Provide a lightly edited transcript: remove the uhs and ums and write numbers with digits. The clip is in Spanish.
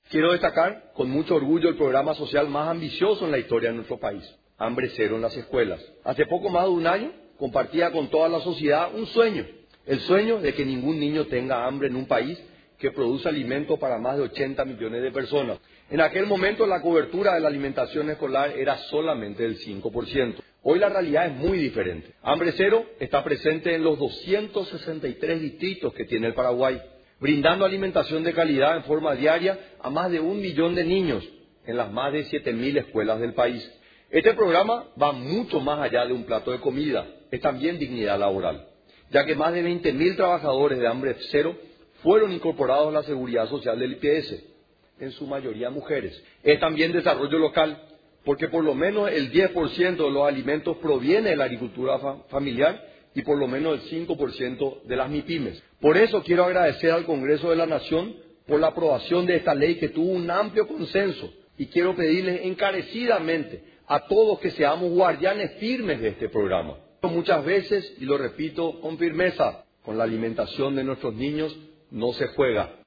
Quiero destacar con mucho orgullo el programa social más ambicioso en la historia de nuestro país, Hambre Cero en las escuelas. Hace poco más de un año compartía con toda la sociedad un sueño, el sueño de que ningún niño tenga hambre en un país que produce alimento para más de 80 millones de personas. En aquel momento la cobertura de la alimentación escolar era solamente del 5%. Hoy la realidad es muy diferente. Hambre Cero está presente en los 263 distritos que tiene el Paraguay, brindando alimentación de calidad en forma diaria a más de 1 millón de niños en las más de 7.000 escuelas del país. Este programa va mucho más allá de un plato de comida, es también dignidad laboral, ya que más de 20.000 trabajadores de Hambre Cero fueron incorporados a la seguridad social del IPS, en su mayoría mujeres. Es también desarrollo local, porque por lo menos el 10% de los alimentos proviene de la agricultura familiar y por lo menos el 5% de las MIPYMES. Por eso quiero agradecer al Congreso de la Nación por la aprobación de esta ley que tuvo un amplio consenso y quiero pedirles encarecidamente a todos que seamos guardianes firmes de este programa. Muchas veces, y lo repito con firmeza, con la alimentación de nuestros niños no se juega.